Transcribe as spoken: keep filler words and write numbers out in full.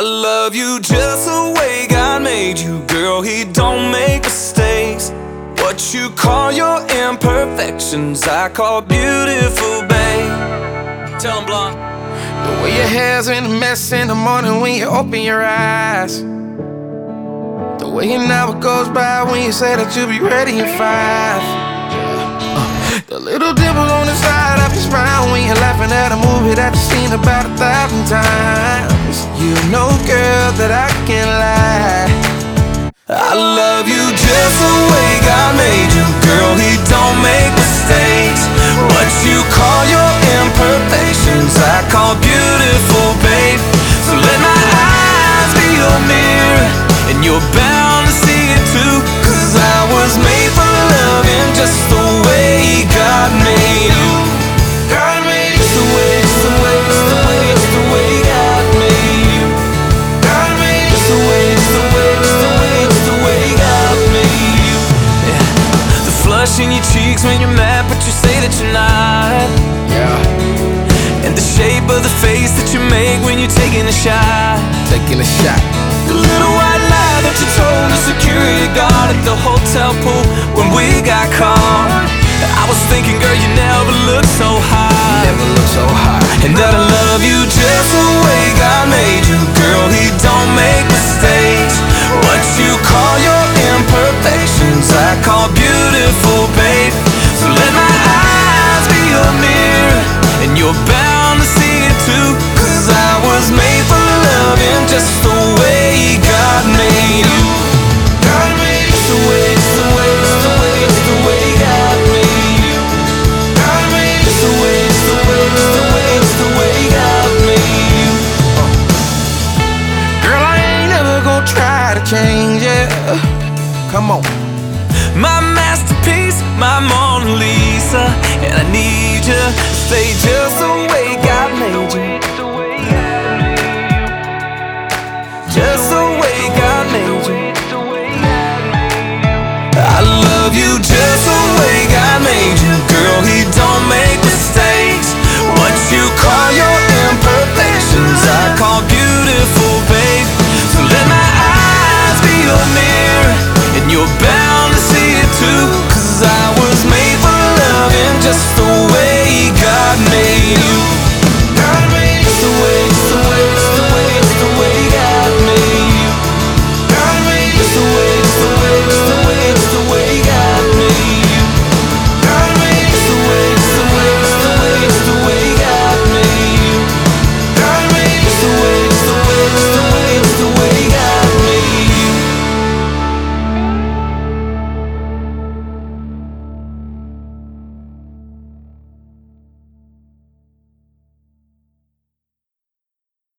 love you just the way God made you, girl. He don't make mistakes. What you call your imperfections, I call beautiful, babe. Tell him, Blonde. The way your hair's in a mess in the morning when you open your eyes. The way an hour goes by when you say that you'll be ready in five. The little dimple on the side of your smile when you're laughing at a movie that you've seen about a thousand times. You know, girl, that I can't lie. I love you just the way God made you, girl. He don't make mistakes. What you call your imperfections, I call beautiful, babe. So let my eyes be your mirror, and you're bound to see it too. Cause I was made for loving just the way God made you. God made Just the way, just the way, just the way, just the way God made you. God made Just the way, just the way, just the way, just the way God made you. Yeah. The flush in your cheeks when you're mad, but you say that you're not. Yeah, And the shape of the face that you make when you're taking a shot. taking a shot. The little white lie that you told the security guard at the hotel pool when we got caught. I was thinking, girl, you never looked so high. Never looked so high. And that I love you just the way God made you, girl. He don't make mistakes. What you call your imperfections, I call beautiful, babe. So let my eyes be your mirror, and you're bound to see it too. Cause I was made for loving just the way God made you. God made Just the way, just the way, just the way, just the way God made you. God made Just the way, just the way, just the way, just the way God made you. Girl, I ain't never gonna try to change it. Come on. My masterpiece, my Mona Lisa, and I need you. Stay just the way